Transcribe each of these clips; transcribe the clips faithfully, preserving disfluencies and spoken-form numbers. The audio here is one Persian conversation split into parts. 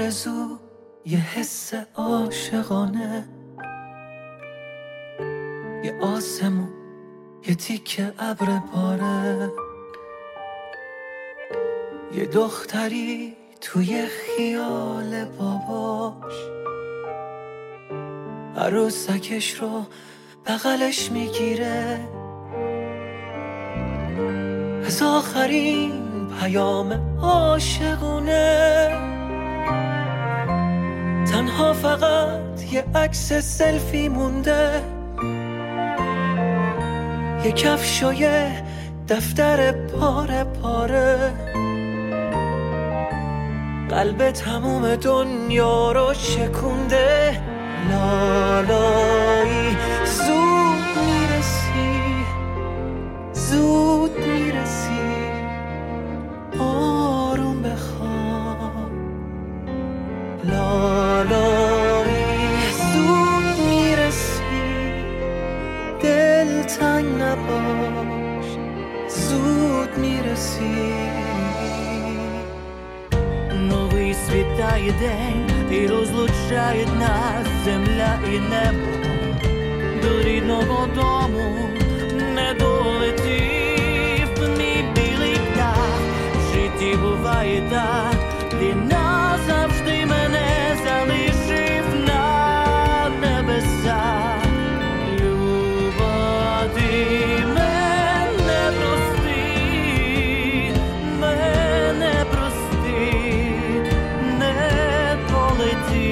آرزو یه حس عاشقانه، یه آسمون یه تیکه ابر باره، یه دختری توی خیال باباش عروسکش رو بغلش میگیره، از آخرین پیام عاشقونه تنها فقط یه عکس سلفی مونده، یه کفش و یه دفتر پاره پاره، قلب تموم دنیا رو شکونده. لالایی زود میرسی، زود میرسی، آروم بخواب. لالایی زود میرسی، دل تنگ نباش، زود میرسی. Новий світає день і розлучає нас земля і небо. До рідного дому не долетів мій білий птах. В житті буває так, ти назавжди мене залишив на небесах. Люба, ти мене прости, мене прости, не полети.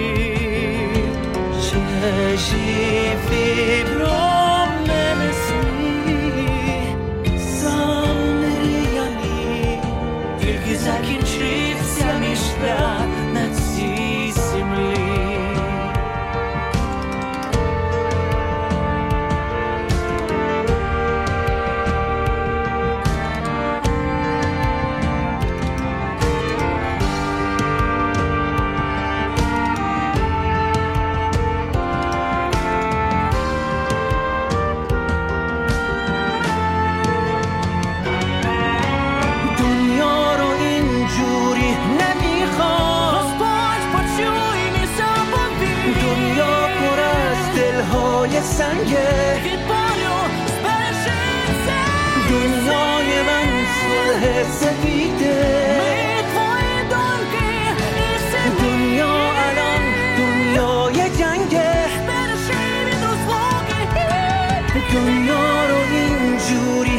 Живи про мене сни, замріяні, Тільки закінчився мій шлях на цій землі. دنیا رو اینجوری نمیخوام، Господь, почуй мій заповіт. دنیا پر از دلهای سنگه، Від болю збережися. دنیای من صلح سفیده، Ми твої думки і сили. دنیا الان دنیای جنگه، Збережи від розлуки. دنیا رو اینجوری